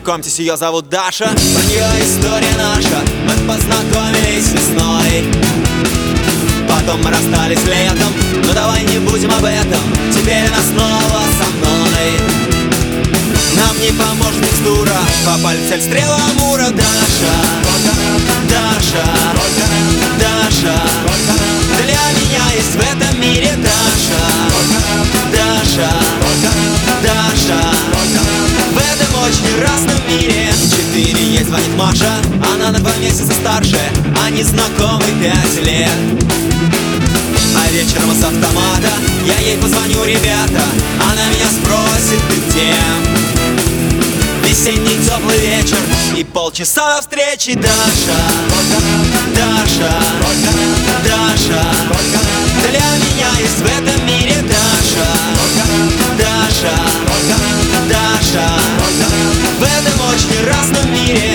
Знакомьтесь, ее зовут Даша. Про нее история наша. Мы познакомились весной, потом мы расстались летом. Но давай не будем об этом. Теперь она снова со мной. Нам не поможет микстура. Попали в цель стрела Амура. Даша, Даша, Даша, для меня есть в этом мире Даша, Даша, Даша, в этом очень разном мире. 4 ей звонит Маша, она на 2 месяца старше, они знакомы 5 лет. А вечером с автомата я ей позвоню, ребята, она меня спросит: ты где? Весенний теплый вечер и полчаса до встречи. Даша, Даша, Даша, для меня есть в этом мире Даша, Даша, Даша, в этом очень разном мире.